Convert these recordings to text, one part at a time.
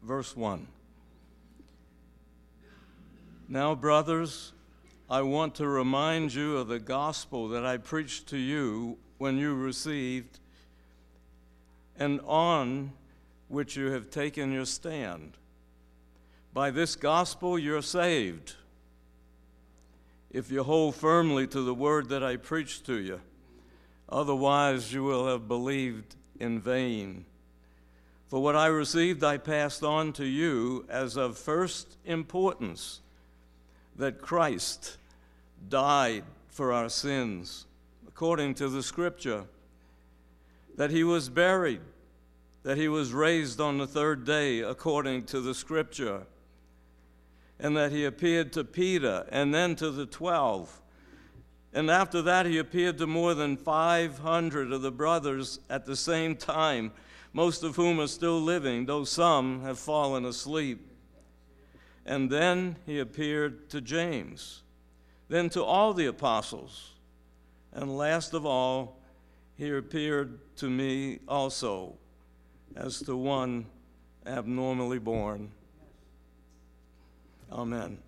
verse 1. Now, brothers, I want to remind you of the gospel that I preached to you when you received, and on which you have taken your stand. By this gospel you're saved, if you hold firmly to the word that I preached to you. Otherwise you will have believed in vain. For what I received I passed on to you as of first importance, that Christ died for our sins, according to the Scripture, that he was buried, that he was raised on the third day, according to the Scripture, and that he appeared to Peter and then to the 12. And after that he appeared to more than 500 of the brothers at the same time, most of whom are still living, though some have fallen asleep. And then he appeared to James, then to all the apostles, and last of all, he appeared to me also, as to one abnormally born. Amen.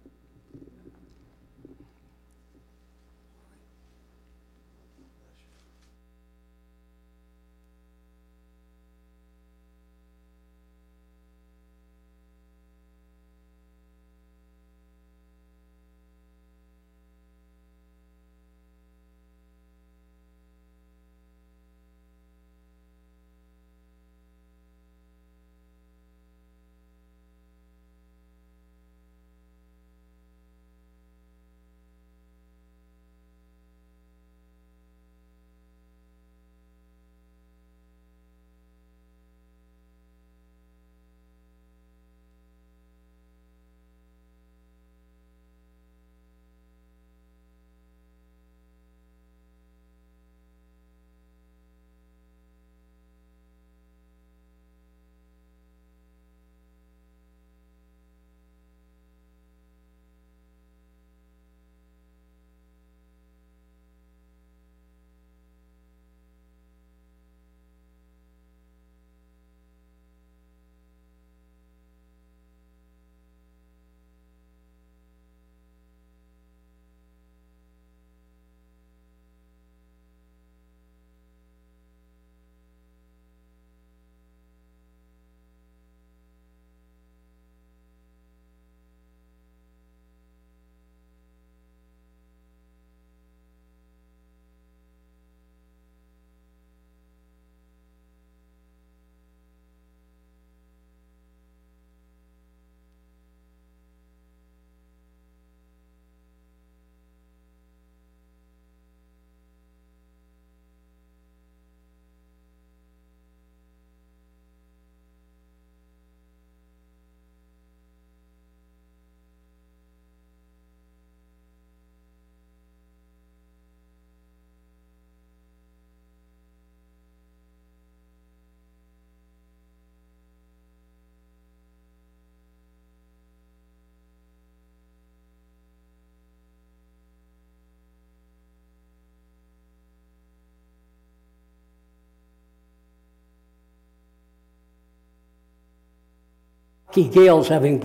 Gail's having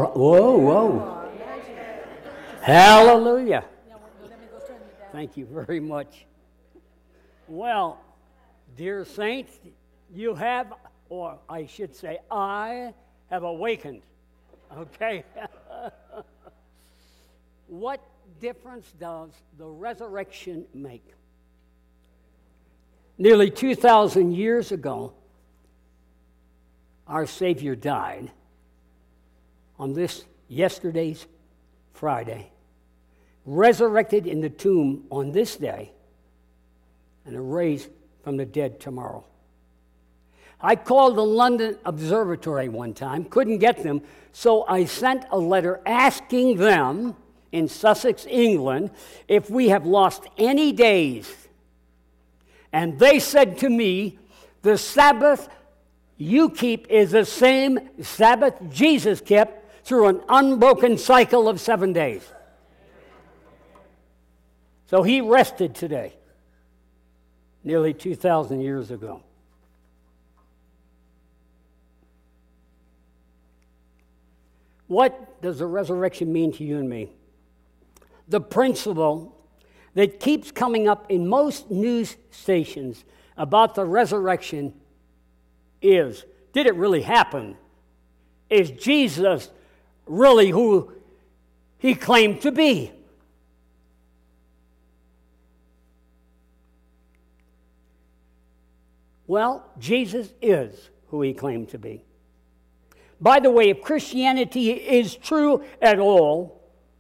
whoa. Hallelujah. Thank you very much. Well, dear saints, you have, or I should say, I have awakened. Okay? What difference does the resurrection make? Nearly 2,000 years ago, our Savior died on this yesterday's Friday, resurrected in the tomb on this day, and raised from the dead tomorrow. I called the London Observatory one time, couldn't get them, so I sent a letter asking them in Sussex, England, if we have lost any days. And they said to me, the Sabbath you keep is the same Sabbath Jesus kept through an unbroken cycle of 7 days. So he rested today, nearly 2,000 years ago. What does the resurrection mean to you and me? The principle that keeps coming up in most news stations about the resurrection is, did it really happen? Is Jesus really who he claimed to be? Well, Jesus is who he claimed to be. By the way, if Christianity is true at all,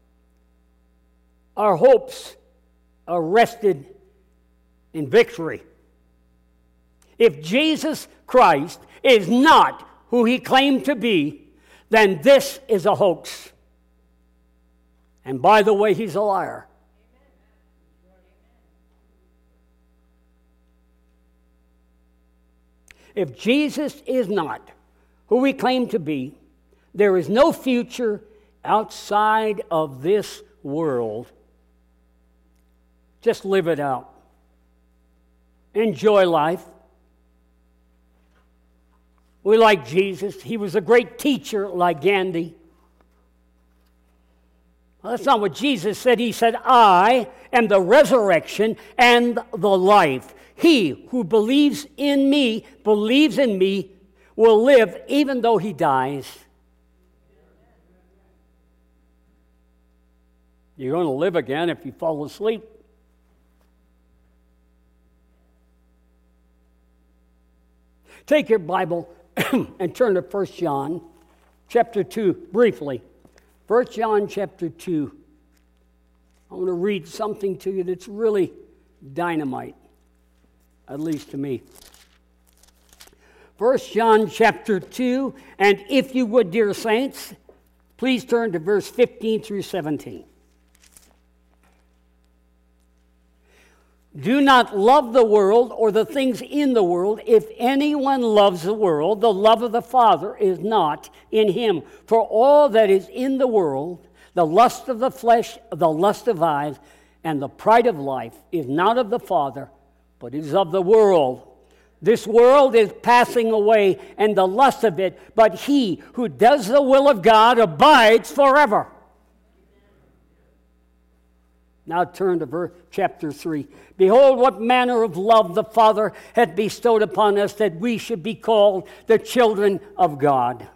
our hopes are rested in victory. If Jesus Christ is not who he claimed to be, then this is a hoax. And by the way, he's a liar. If Jesus is not who he claimed to be, there is no future outside of this world. Just live it out. Enjoy life. We like Jesus. He was a great teacher like Gandhi. Well, that's not what Jesus said. He said, I am the resurrection and the life. He who believes in me, will live even though he dies. You're going to live again if you fall asleep. Take your Bible and turn to 1 John chapter 2 briefly. 1 John chapter 2. I want to read something to you that's really dynamite, at least to me. 1 John chapter 2, and if you would, dear saints, please turn to verse 15 through 17. Do not love the world or the things in the world. If anyone loves the world, the love of the Father is not in him. For all that is in the world, the lust of the flesh, the lust of eyes, and the pride of life is not of the Father, but is of the world. This world is passing away, and the lust of it, but he who does the will of God abides forever. Now turn to chapter 3. Behold, what manner of love the Father hath bestowed upon us, that we should be called the children of God.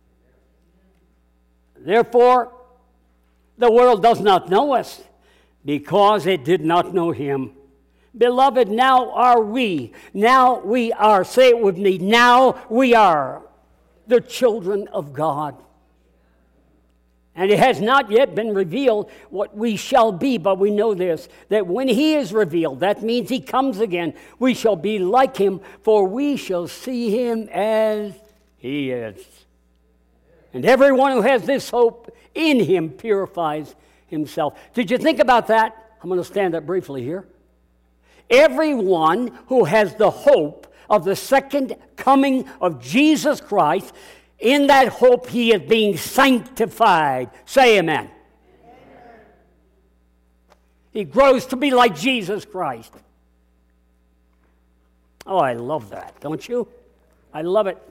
Therefore, the world does not know us, because it did not know him. Beloved, now we are, say it with me, now we are the children of God. And it has not yet been revealed what we shall be, but we know this, that when he is revealed, that means he comes again, we shall be like him, for we shall see him as he is. And everyone who has this hope in him purifies himself. Did you think about that? I'm going to stand up briefly here. Everyone who has the hope of the second coming of Jesus Christ, in that hope, he is being sanctified. Say amen. Amen. He grows to be like Jesus Christ. Oh, I love that, don't you? I love it.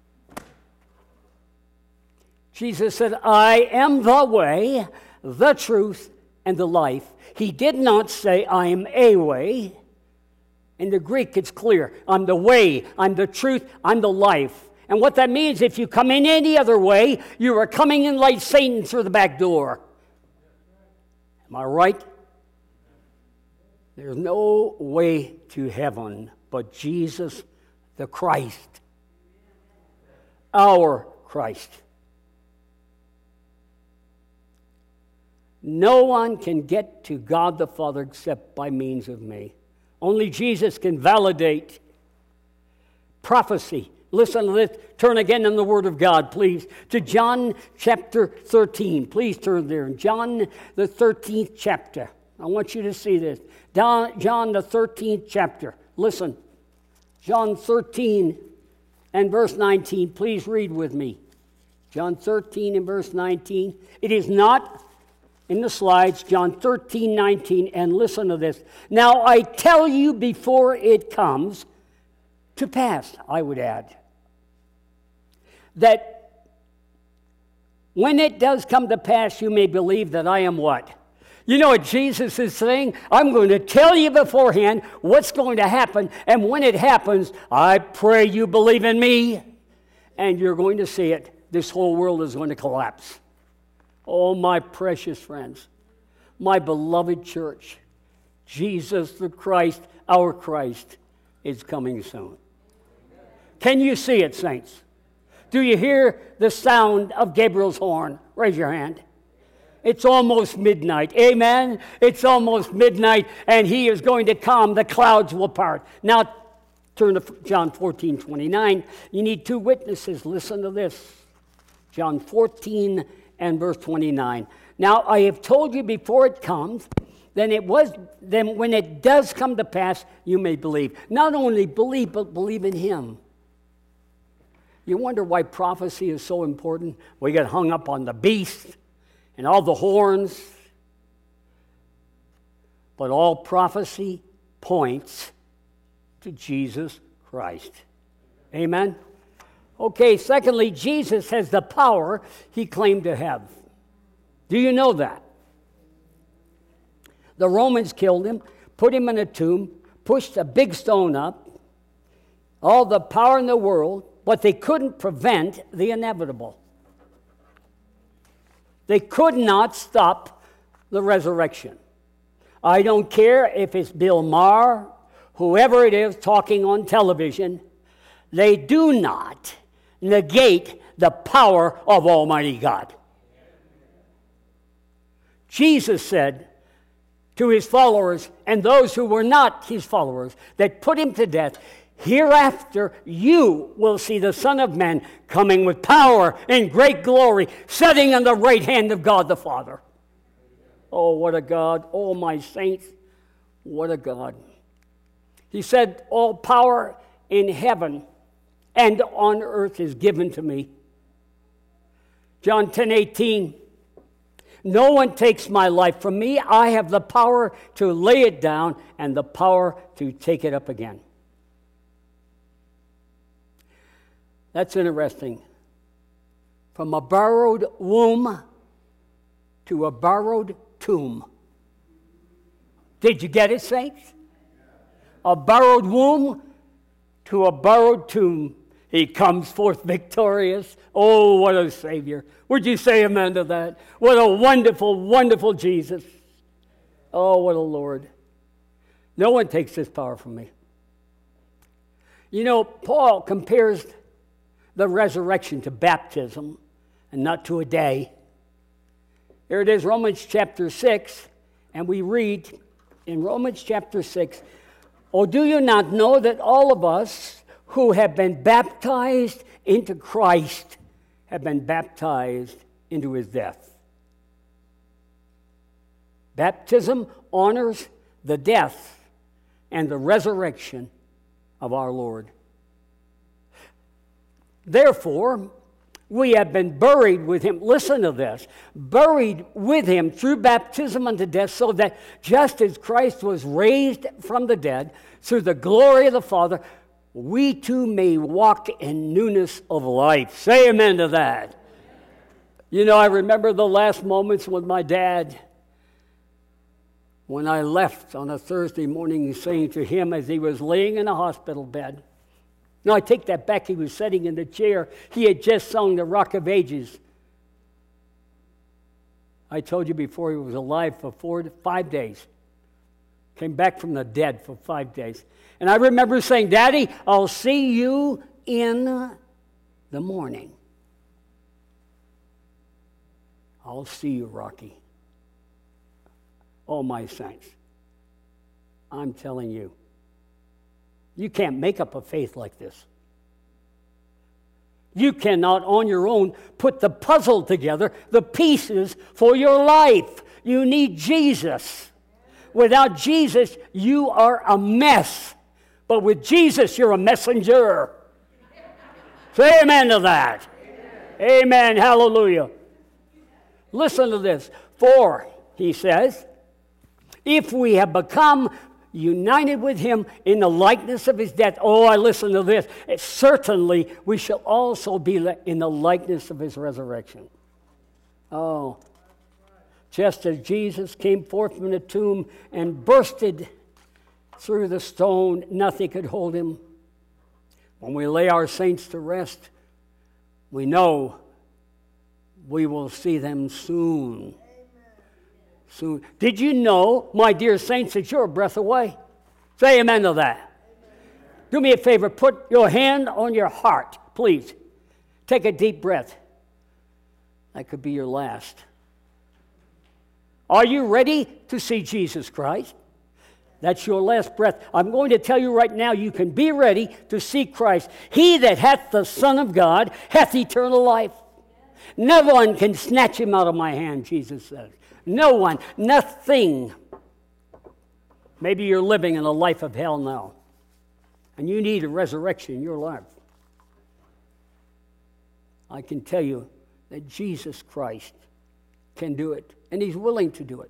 Jesus said, I am the way, the truth, and the life. He did not say, I am a way. In the Greek, it's clear. I'm the way, I'm the truth, I'm the life. And what that means, if you come in any other way, you are coming in like Satan through the back door. Am I right? There's no way to heaven but Jesus the Christ. Our Christ. No one can get to God the Father except by means of me. Only Jesus can validate prophecy. Listen to this. Turn again in the Word of God, please, to John chapter 13. Please turn there. John, the 13th chapter. I want you to see this. John, the 13th chapter. Listen. John 13 and verse 19. Please read with me. John 13 and verse 19. It is not in the slides. John 13, 19. And listen to this. Now I tell you before it comes to pass, I would add, that When it does come to pass, you may believe that I am what? You know what Jesus is saying? I'm going to tell you beforehand what's going to happen, and when it happens, I pray you believe in me, and you're going to see it. This whole world is going to collapse. Oh, my precious friends, my beloved church, Jesus the Christ, our Christ, is coming soon. Can you see it, saints? Do you hear the sound of Gabriel's horn? Raise your hand. It's almost midnight. Amen? It's almost midnight, and he is going to come. The clouds will part. Now, turn to John 14:29. You need two witnesses. Listen to this. John 14 and verse 29. Now, I have told you before it comes, then when it does come to pass, you may believe. Not only believe, but believe in him. You wonder why prophecy is so important? We get hung up on the beast and all the horns. But all prophecy points to Jesus Christ. Amen? Okay, secondly, Jesus has the power he claimed to have. Do you know that? The Romans killed him, put him in a tomb, pushed a big stone up, all the power in the world, but they couldn't prevent the inevitable. They could not stop the resurrection. I don't care if it's Bill Maher, whoever it is talking on television, they do not negate the power of Almighty God. Jesus said to his followers and those who were not his followers that put him to death, hereafter you will see the Son of Man coming with power and great glory, sitting on the right hand of God the Father. Oh, what a God. Oh, my saints, what a God. He said, all power in heaven and on earth is given to me. John 10:18. No one takes my life from me. I have the power to lay it down and the power to take it up again. That's interesting. From a borrowed womb to a borrowed tomb. Did you get it, saints? A borrowed womb to a borrowed tomb. He comes forth victorious. Oh, what a Savior. Would you say amen to that? What a wonderful, wonderful Jesus. Oh, what a Lord. No one takes this power from me. You know, Paul compares the resurrection to baptism and not to a day. Here it is, Romans chapter 6, and we read in Romans chapter 6, oh, do you not know that all of us who have been baptized into Christ have been baptized into his death? Baptism honors the death and the resurrection of our Lord. Therefore, we have been buried with him. Listen to this. Buried with him through baptism unto death, so that just as Christ was raised from the dead through the glory of the Father, we too may walk in newness of life. Say amen to that. You know, I remember the last moments with my dad when I left on a Thursday morning, saying to him as he was laying in a hospital bed. No, I take that back. He was sitting in the chair. He had just sung the Rock of Ages. I told you before, he was alive for 4 to 5 days. Came back from the dead for 5 days. And I remember saying, Daddy, I'll see you in the morning. I'll see you, Rocky. Oh, my saints. I'm telling you. You can't make up a faith like this. You cannot on your own put the puzzle together, the pieces for your life. You need Jesus. Without Jesus, you are a mess. But with Jesus, you're a messenger. Say amen to that. Amen. Hallelujah. Listen to this. For, he says, if we have become united with him in the likeness of his death. Oh, I listen to this. Certainly, we shall also be in the likeness of his resurrection. Oh, just as Jesus came forth from the tomb and bursted through the stone, nothing could hold him. When we lay our saints to rest, we know we will see them soon. Soon. Did you know, my dear saints, that you're a breath away? Say amen to that. Amen. Do me a favor, put your hand on your heart, please. Take a deep breath. That could be your last. Are you ready to see Jesus Christ? That's your last breath. I'm going to tell you right now, you can be ready to see Christ. He that hath the Son of God hath eternal life. No one can snatch him out of my hand, Jesus says. No one, nothing. Maybe you're living in a life of hell now, and you need a resurrection in your life. I can tell you that Jesus Christ can do it, and he's willing to do it.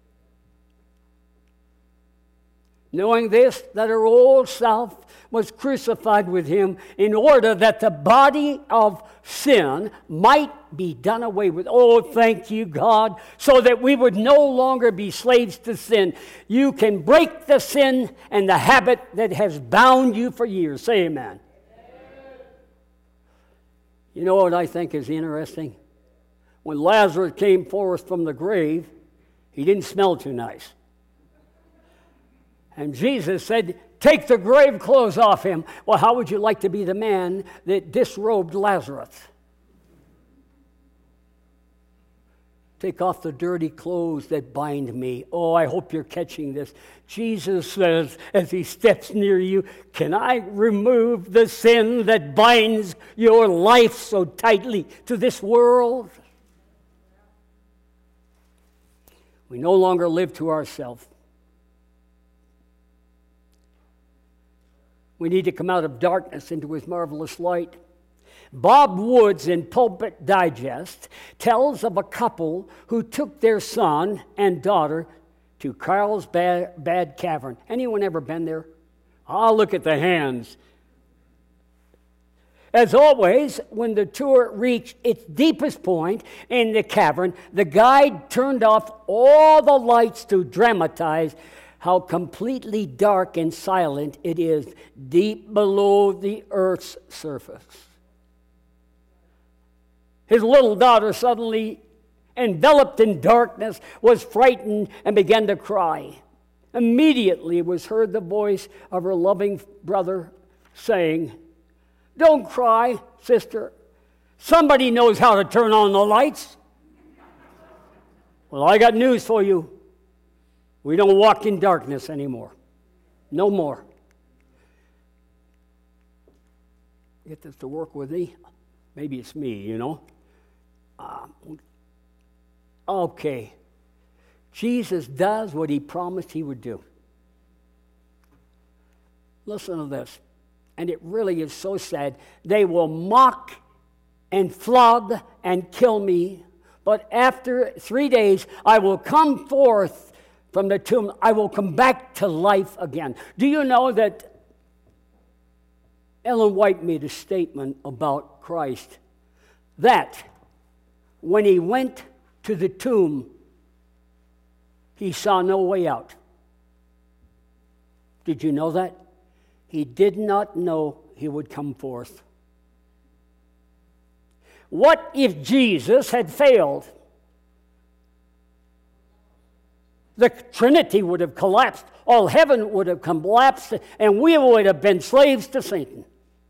Knowing this, that our old self was crucified with him in order that the body of sin might be done away with. Oh, thank you, God, so that we would no longer be slaves to sin. You can break the sin and the habit that has bound you for years. Say amen. You know what I think is interesting? When Lazarus came forth from the grave, he didn't smell too nice. And Jesus said, take the grave clothes off him. Well, how would you like to be the man that disrobed Lazarus? Take off the dirty clothes that bind me. Oh, I hope you're catching this. Jesus says, as he steps near you, can I remove the sin that binds your life so tightly to this world? We no longer live to ourselves. We need to come out of darkness into his marvelous light. Bob Woods in Pulpit Digest tells of a couple who took their son and daughter to Carlsbad Cavern. Anyone ever been there? Oh, look at the hands. As always, when the tour reached its deepest point in the cavern, the guide turned off all the lights to dramatize how completely dark and silent it is deep below the earth's surface. His little daughter, suddenly enveloped in darkness, was frightened and began to cry. Immediately was heard the voice of her loving brother saying, don't cry, sister. Somebody knows how to turn on the lights. Well, I got news for you. We don't walk in darkness anymore. No more. Get this to work with me? Maybe it's me, you know. Okay. Jesus does what he promised he would do. Listen to this. And it really is so sad. They will mock and flog and kill me, but after 3 days I will come forth from the tomb. I will come back to life again. Do you know that Ellen White made a statement about Christ that when he went to the tomb, he saw no way out. Did you know that? He did not know he would come forth. What if Jesus had failed? The Trinity would have collapsed. All heaven would have collapsed, and we would have been slaves to Satan.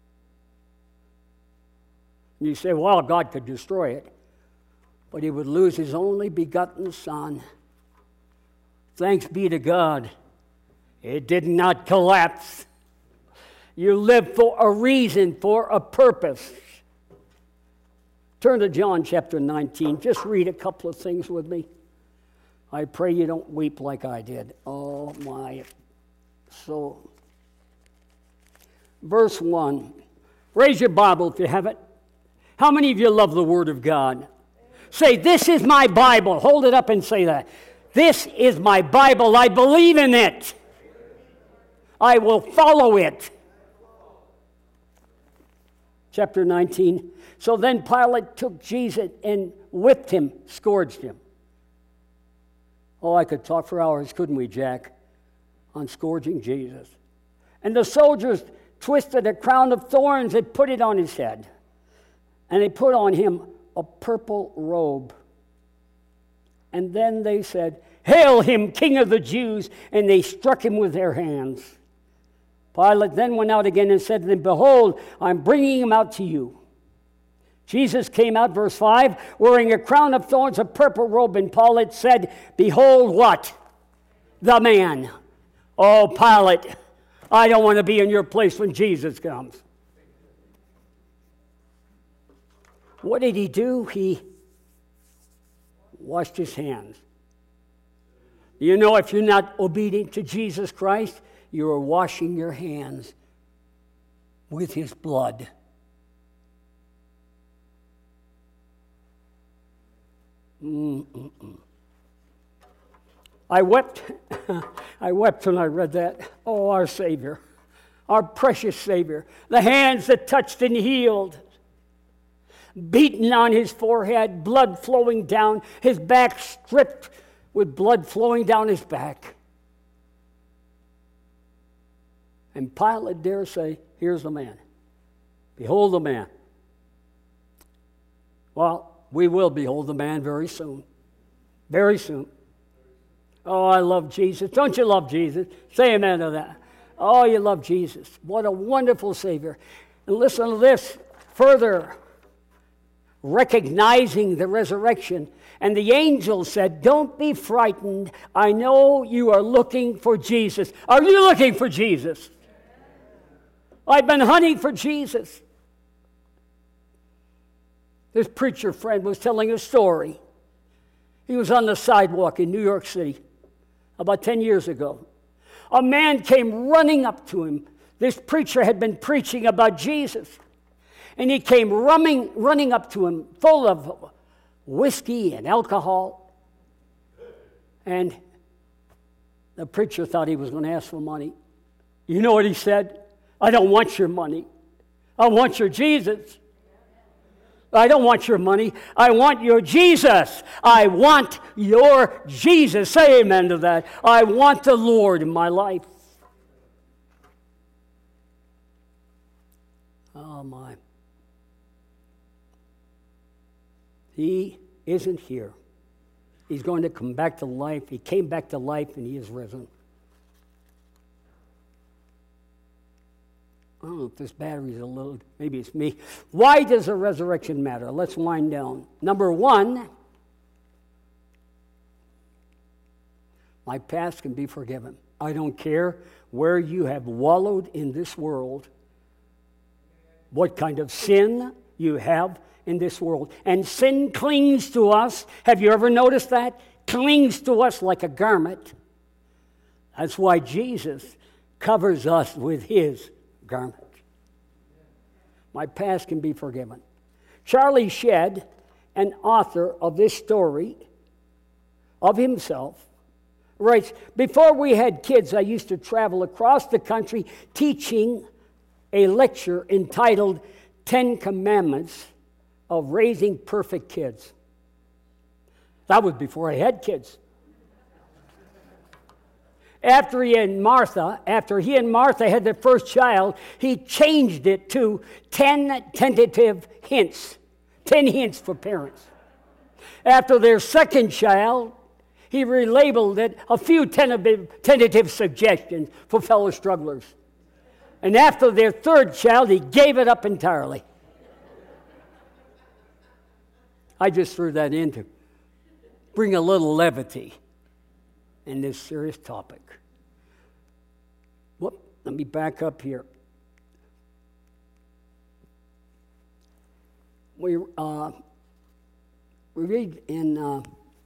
And you say, well, God could destroy it, but he would lose his only begotten Son. Thanks be to God. It did not collapse. You live for a reason, for a purpose. Turn to John chapter 19. Just read a couple of things with me. I pray you don't weep like I did. Oh, my soul. Verse 1. Raise your Bible if you have it. How many of you love the Word of God? Say, this is my Bible. Hold it up and say that. This is my Bible. I believe in it. I will follow it. chapter 19. So then Pilate took Jesus and whipped him, scourged him. Oh, I could talk for hours, couldn't we, Jack, on scourging Jesus. And the soldiers twisted a crown of thorns and put it on his head. And they put on him a purple robe. And then they said, "Hail him, King of the Jews!" And they struck him with their hands. Pilate then went out again and said to them, "Behold, I'm bringing him out to you." Jesus came out, verse 5, wearing a crown of thorns, a purple robe, and Pilate said, "Behold what? The man." Oh, Pilate, I don't want to be in your place when Jesus comes. What did he do? He washed his hands. You know, if you're not obedient to Jesus Christ, you are washing your hands with his blood. I wept. I wept when I read that. Oh, our Savior, our precious Savior, the hands that touched and healed, beaten on his forehead, blood flowing down, his back stripped with blood flowing down his back. And Pilate dare say, "Here's the man. Behold the man." Well, we will behold the man very soon. Very soon. Oh, I love Jesus. Don't you love Jesus? Say amen to that. Oh, you love Jesus. What a wonderful Savior. And listen to this. Further, recognizing the resurrection. And the angel said, "Don't be frightened. I know you are looking for Jesus." Are you looking for Jesus? I've been hunting for Jesus. This preacher friend was telling a story. He was on the sidewalk in New York City about 10 years ago. A man came running up to him. This preacher had been preaching about Jesus. And he came running up to him full of whiskey and alcohol. And the preacher thought he was going to ask for money. You know what he said? "I don't want your money. I want your Jesus. I don't want your money. I want your Jesus. I want your Jesus." Say amen to that. I want the Lord in my life. Oh, my. He isn't here. He's going to come back to life. He came back to life and he is risen. I don't know if this battery's a little, maybe it's me. Why does the resurrection matter? Let's wind down. Number one, my past can be forgiven. I don't care where you have wallowed in this world, what kind of sin you have in this world. And sin clings to us. Have you ever noticed that? Clings to us like a garment. That's why Jesus covers us with his garment. My past can be forgiven. Charlie Shedd, an author of this story of himself, writes, "Before we had kids, I used to travel across the country teaching a lecture entitled 10 Commandments of Raising Perfect Kids." That was before I had kids. After he and Martha had their first child, he changed it to 10 tentative hints. 10 hints for parents. After their second child, he relabeled it a few tentative suggestions for fellow strugglers. And after their third child, he gave it up entirely. I just threw that in to bring a little levity in this serious topic. Let me back up here. We read in,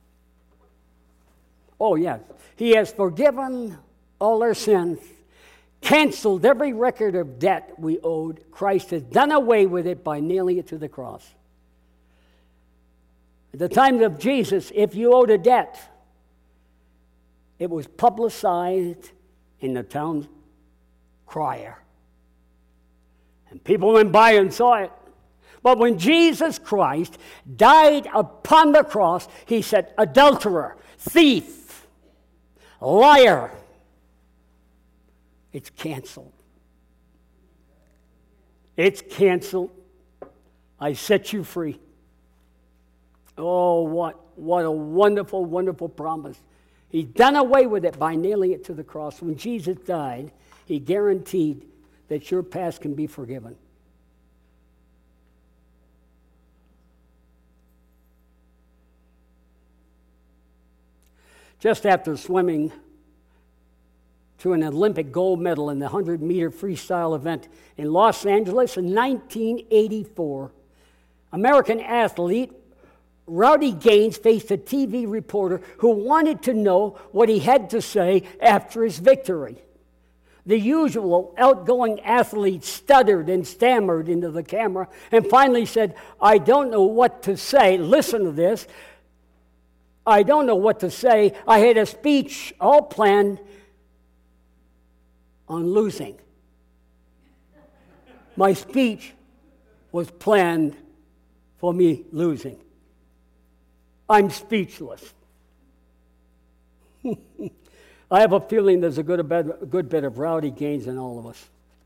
he has forgiven all our sins, canceled every record of debt we owed. Christ has done away with it by nailing it to the cross. At the time of Jesus, if you owed a debt, it was publicized in the town crier. And people went by and saw it. But when Jesus Christ died upon the cross, he said, adulterer, thief, liar. It's canceled. It's canceled. I set you free. Oh, what a wonderful, wonderful promise. He's done away with it by nailing it to the cross. When Jesus died, he guaranteed that your past can be forgiven. Just after swimming to an Olympic gold medal in the 100-meter freestyle event in Los Angeles in 1984, American athlete Rowdy Gaines faced a TV reporter who wanted to know what he had to say after his victory. The usual outgoing athlete stuttered and stammered into the camera and finally said, I don't know what to say. Listen to this. I don't know what to say. I had a speech all planned on losing. My speech was planned for me losing. I'm speechless. I have a feeling there's a good bit of Rowdy Gaines in all of us.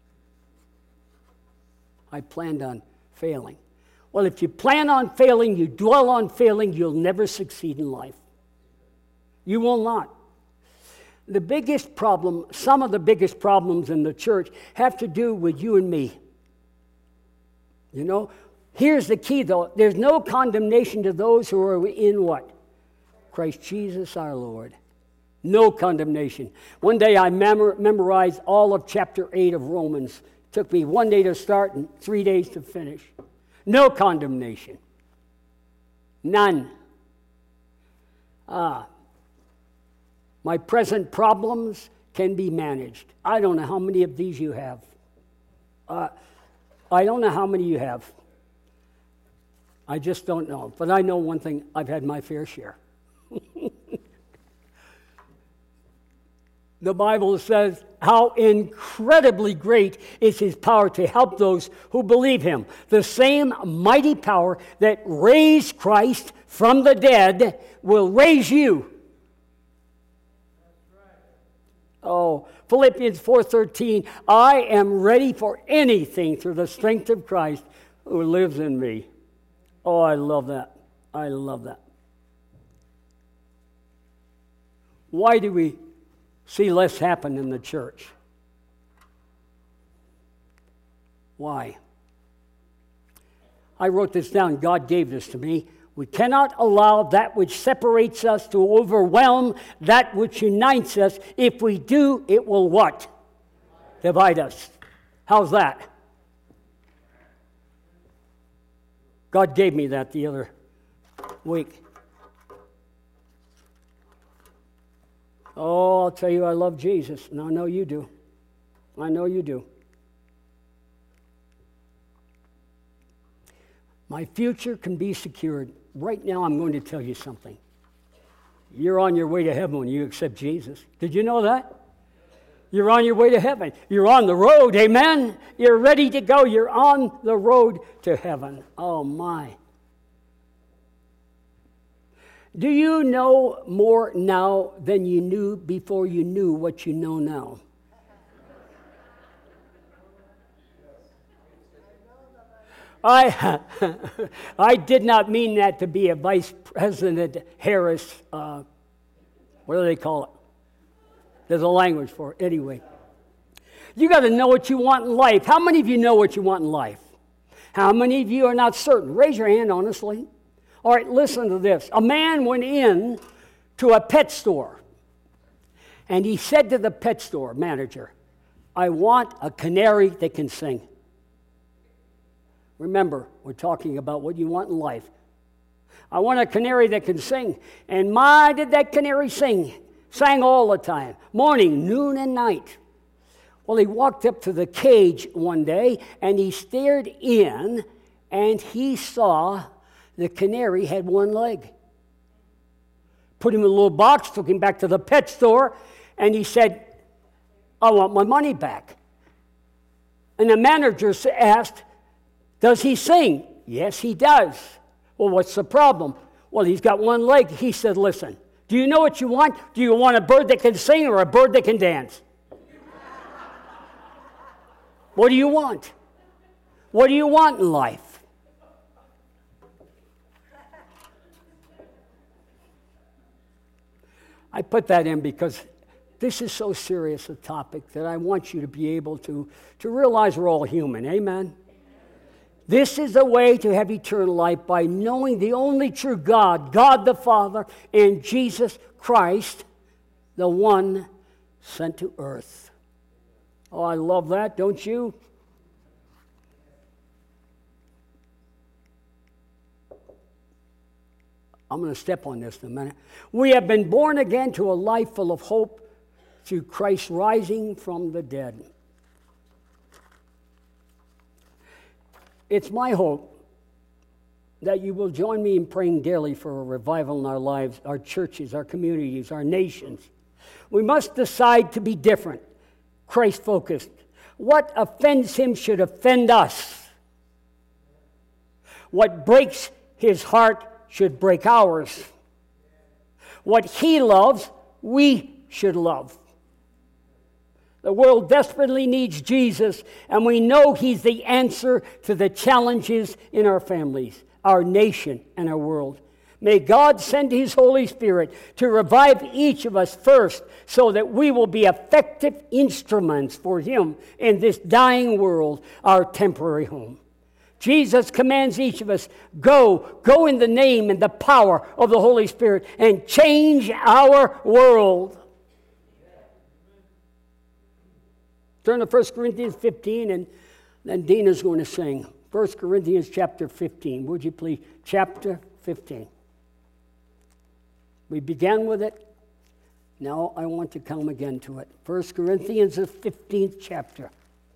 I planned on failing. Well, if you plan on failing, you dwell on failing, you'll never succeed in life. You will not. The biggest problem, some of the biggest problems in the church have to do with you and me. You know, here's the key though. There's no condemnation to those who are in what? Christ Jesus our Lord. No condemnation. One day I memorized all of chapter 8 of Romans. It took me 1 day to start and 3 days to finish. No condemnation. None. My present problems can be managed. I don't know how many of these you have. I don't know how many you have. I just don't know. But I know one thing, I've had my fair share. The Bible says how incredibly great is his power to help those who believe him. The same mighty power that raised Christ from the dead will raise you. Oh, Philippians 4:13, I am ready for anything through the strength of Christ who lives in me. Oh, I love that. I love that. Why do we see less happen in the church? Why? I wrote this down. God gave this to me. We cannot allow that which separates us to overwhelm that which unites us. If we do, it will what? Divide us. How's that? God gave me that the other week. Oh, I'll tell you, I love Jesus. And I know you do. I know you do. My future can be secured. Right now, I'm going to tell you something. You're on your way to heaven when you accept Jesus. Did you know that? You're on your way to heaven. You're on the road, amen? You're ready to go. You're on the road to heaven. Oh, my. Do you know more now than you knew before you knew what you know now? I did not mean that to be a Vice President Harris, what do they call it? There's a language for it. Anyway, you got to know what you want in life. How many of you know what you want in life? How many of you are not certain? Raise your hand honestly. All right, listen to this. A man went in to a pet store, and he said to the pet store manager, I want a canary that can sing. Remember, we're talking about what you want in life. I want a canary that can sing. And my, did that canary sing. Sang all the time. Morning, noon, and night. Well, he walked up to the cage one day, and he stared in, and he saw the canary had one leg. Put him in a little box, took him back to the pet store, and he said, I want my money back. And the manager asked, does he sing? Yes, he does. Well, what's the problem? Well, he's got one leg. He said, listen, do you know what you want? Do you want a bird that can sing or a bird that can dance? What do you want? What do you want in life? I put that in because this is so serious a topic that I want you to be able to realize we're all human. Amen? This is a way to have eternal life by knowing the only true God, God the Father, and Jesus Christ, the one sent to earth. Oh, I love that, don't you? I'm going to step on this in a minute. We have been born again to a life full of hope through Christ rising from the dead. It's my hope that you will join me in praying daily for a revival in our lives, our churches, our communities, our nations. We must decide to be different, Christ-focused. What offends him should offend us. What breaks his heart should break ours. What he loves, we should love. The world desperately needs Jesus, and we know he's the answer to the challenges in our families, our nation, and our world. May God send his Holy Spirit to revive each of us first so that we will be effective instruments for him in this dying world, our temporary home. Jesus commands each of us, go in the name and the power of the Holy Spirit and change our world. Turn to 1 Corinthians 15, and then Dina's going to sing. 1 Corinthians chapter 15, would you please? Chapter 15. We began with it. Now I want to come again to it. 1 Corinthians, the 15th chapter.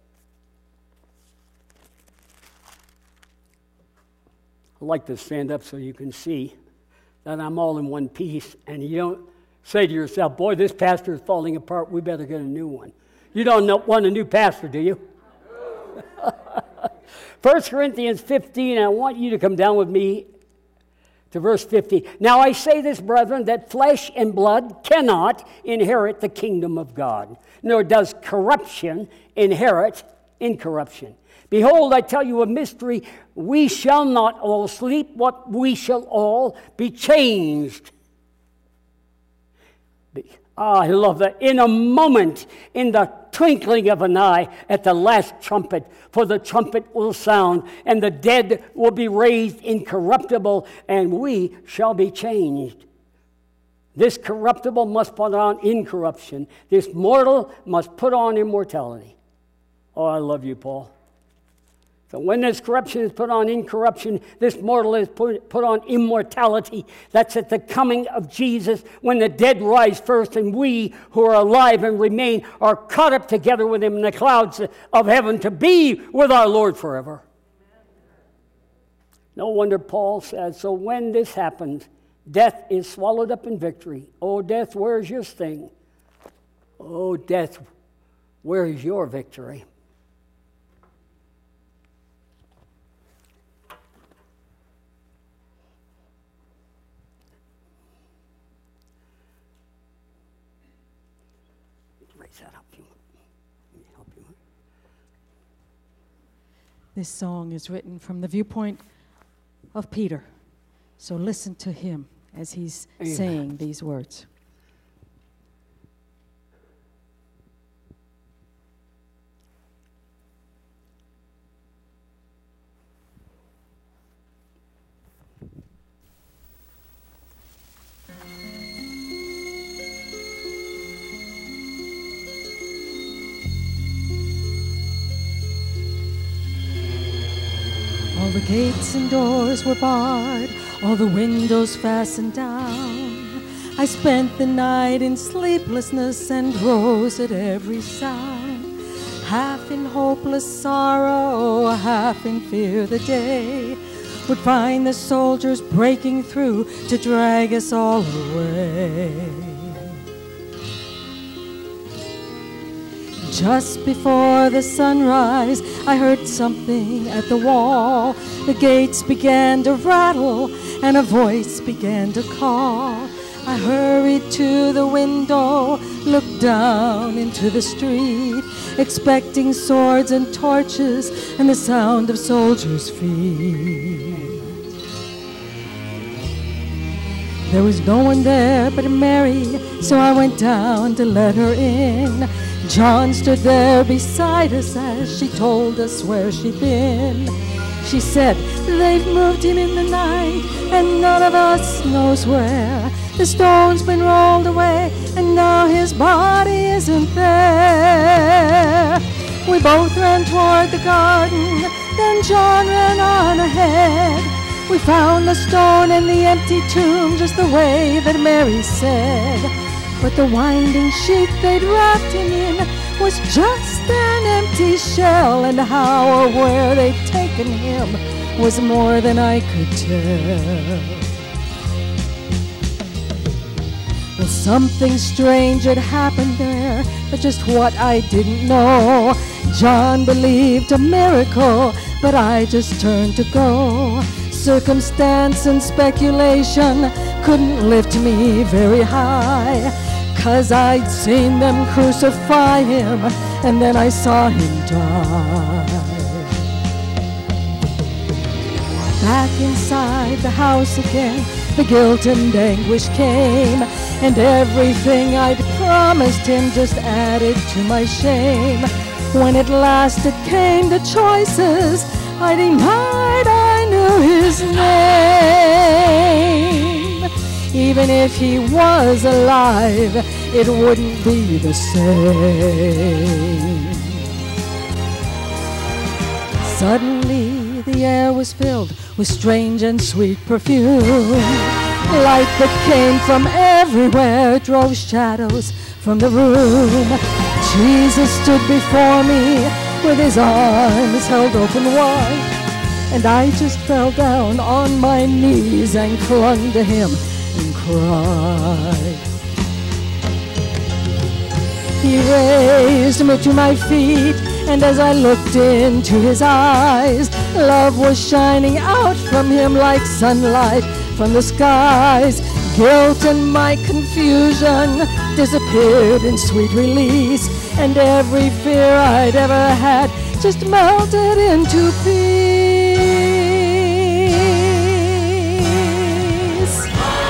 I like to stand up so you can see that I'm all in one piece, and you don't say to yourself, boy, this pastor is falling apart, we better get a new one. You don't want a new pastor, do you? 1 Corinthians 15, I want you to come down with me to verse 15. Now I say this, brethren, that flesh and blood cannot inherit the kingdom of God, nor does corruption inherit incorruption. Behold, I tell you a mystery. We shall not all sleep, but we shall all be changed. I love that. In a moment, in the twinkling of an eye, at the last trumpet, for the trumpet will sound, and the dead will be raised incorruptible, and we shall be changed. This corruptible must put on incorruption. This mortal must put on immortality. Oh, I love you, Paul. So when this corruption is put on incorruption, this mortal is put on immortality. That's at the coming of Jesus, when the dead rise first, and we who are alive and remain are caught up together with him in the clouds of heaven to be with our Lord forever. No wonder Paul said, so when this happens, death is swallowed up in victory. Oh, death, where's your sting? Oh, death, where is your victory? This song is written from the viewpoint of Peter. So listen to him as he's saying these words. All the gates and doors were barred, all the windows fastened down. I spent the night in sleeplessness and rose at every sound. Half in hopeless sorrow, half in fear the day would find the soldiers breaking through to drag us all away. Just before the sunrise, I heard something at the wall. The gates began to rattle, and a voice began to call. I hurried to the window, looked down into the street, expecting swords and torches and the sound of soldiers' feet. There was no one there but Mary, so I went down to let her in. John stood there beside us as she told us where she'd been. She said, they've moved him in the night, and none of us knows where. The stone's been rolled away, and now his body isn't there. We both ran toward the garden, then John ran on ahead. We found the stone and the empty tomb just the way that Mary said. But the winding sheet they'd wrapped him in was just an empty shell, and how or where they'd taken him was more than I could tell. Well, something strange had happened there, but just what I didn't know. John believed a miracle, but I just turned to go. Circumstance and speculation couldn't lift me very high, 'cause I'd seen them crucify him, and then I saw him die. Back inside the house again, the guilt and anguish came, and everything I'd promised him just added to my shame. When at last it came to choices, I denied I knew his name. Even if he was alive, it wouldn't be the same. Suddenly the air was filled with strange and sweet perfume. Light that came from everywhere drove shadows from the room. Jesus stood before me with his arms held open wide, and I just fell down on my knees and clung to him and cried. He raised me to my feet, and as I looked into his eyes, love was shining out from him like sunlight from the skies. Guilt and my confusion disappeared in sweet release, and every fear I'd ever had just melted into peace.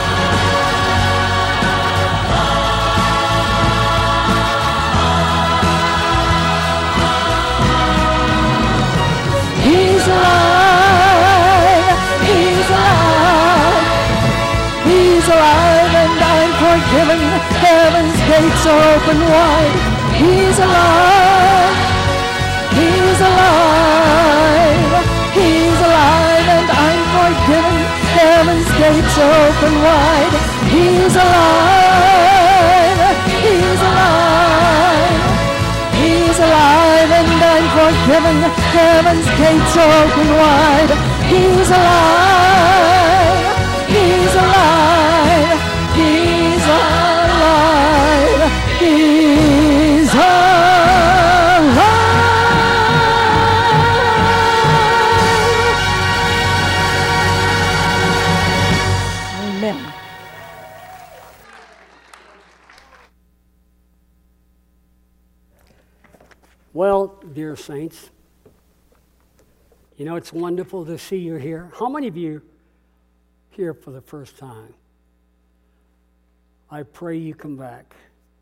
He's alive, he's alive, he's alive, and I'm forgiven. Heaven's gates are open wide. He's alive, he's alive, he's alive, and I'm forgiven. Heaven's gates are open wide. He's alive, he's alive, he's alive, and I'm forgiven. Heaven's gates are open wide. He's alive, he's alive, he's alive, he's alive. Amen. Well, dear saints, you know, it's wonderful to see you here. How many of you here for the first time? I pray you come back.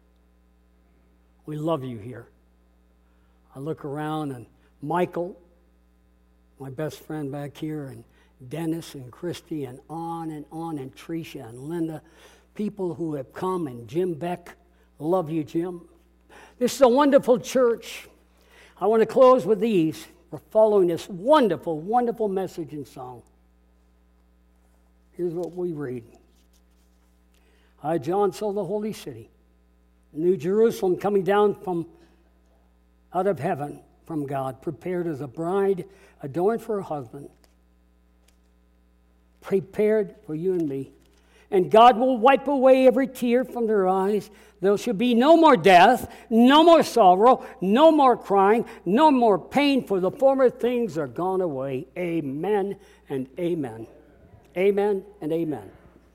We love you here. I look around, and Michael, my best friend back here, and Dennis and Christy, and and Tricia and Linda, people who have come, and Jim Beck. Love you, Jim. This is a wonderful church. I want to close with these. We're following this wonderful, wonderful message and song. Here's what we read. I, John, saw the holy city, New Jerusalem, coming down from out of heaven from God, prepared as a bride adorned for her husband, prepared for you and me. And God will wipe away every tear from their eyes. There shall be no more death, no more sorrow, no more crying, no more pain, for the former things are gone away. Amen and amen. Amen and amen.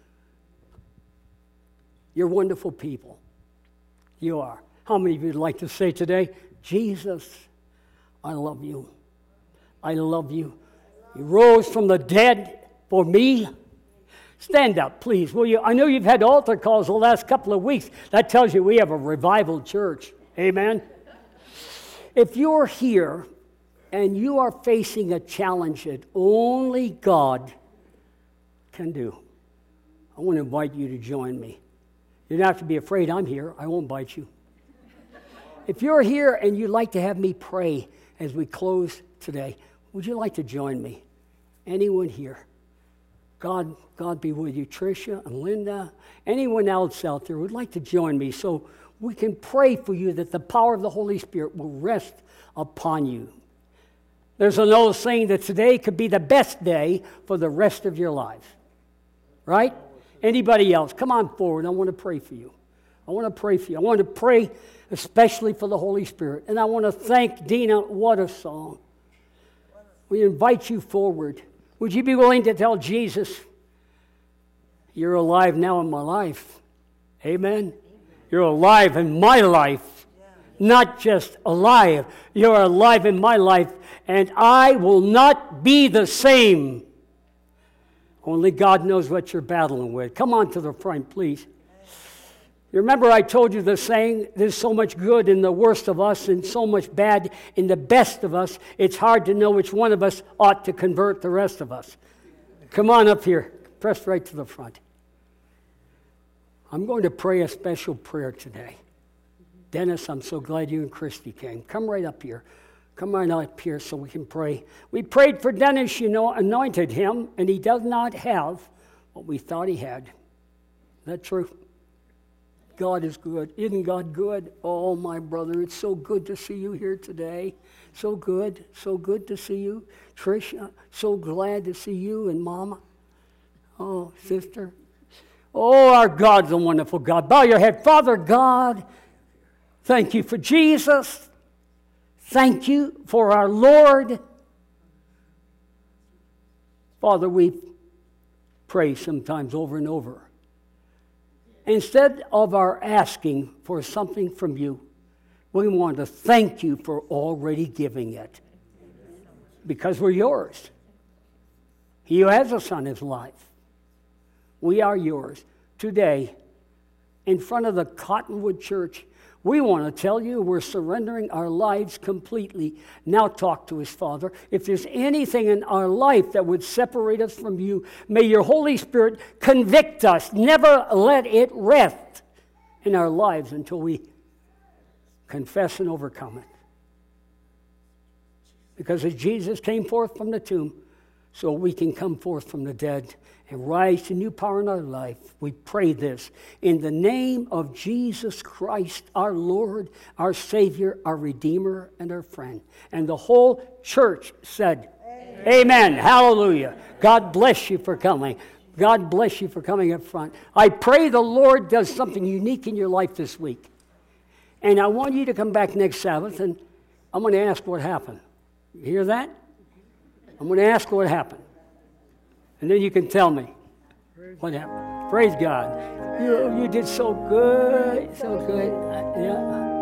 You're wonderful people. You are. How many of you would like to say today, Jesus, I love you. I love you. You rose from the dead for me. Stand up, please, will you? I know you've had altar calls the last couple of weeks. That tells you we have a revival church. Amen? If you're here and you are facing a challenge that only God can do, I want to invite you to join me. You don't have to be afraid I'm here. I won't bite you. If you're here and you'd like to have me pray as we close today, would you like to join me? Anyone here? God be with you. Tricia and Linda, anyone else out there would like to join me so we can pray for you that the power of the Holy Spirit will rest upon you. There's an old saying that today could be the best day for the rest of your lives. Right? Anybody else? Come on forward. I want to pray for you. I want to pray for you. I want to pray especially for the Holy Spirit. And I want to thank Dina. What a song. We invite you forward. Would you be willing to tell Jesus, you're alive now in my life? Amen? You're alive in my life. Not just alive. You're alive in my life. And I will not be the same. Only God knows what you're battling with. Come on to the front, please. You remember I told you the saying, there's so much good in the worst of us and so much bad in the best of us, it's hard to know which one of us ought to convert the rest of us. Come on up here. Press right to the front. I'm going to pray a special prayer today. Dennis, I'm so glad you and Christy came. Come right up here. Come right up here so we can pray. We prayed for Dennis, anointed him, and he does not have what we thought he had. Is that true? God is good. Isn't God good? Oh, my brother, it's so good to see you here today. So good to see you. Tricia, so glad to see you and Mama. Oh, sister. Oh, our God's a wonderful God. Bow your head. Father God, thank you for Jesus. Thank you for our Lord. Father, we pray sometimes over and over. Instead of our asking for something from you, we want to thank you for already giving it. Because we're yours. He who has us on his life. We are yours. Today, in front of the Cottonwood Church, we want to tell you we're surrendering our lives completely. Now talk to us, Father. If there's anything in our life that would separate us from you, may your Holy Spirit convict us. Never let it rest in our lives until we confess and overcome it. Because as Jesus came forth from the tomb, so we can come forth from the dead and rise to new power in our life. We pray this in the name of Jesus Christ, our Lord, our Savior, our Redeemer, and our friend. And the whole church said, Amen. Hallelujah. God bless you for coming. God bless you for coming up front. I pray the Lord does something unique in your life this week. And I want you to come back next Sabbath, and I'm going to ask what happened. You hear that? I'm going to ask what happened. And then you can tell me what happened. Praise God. You did so good, so good. Yeah.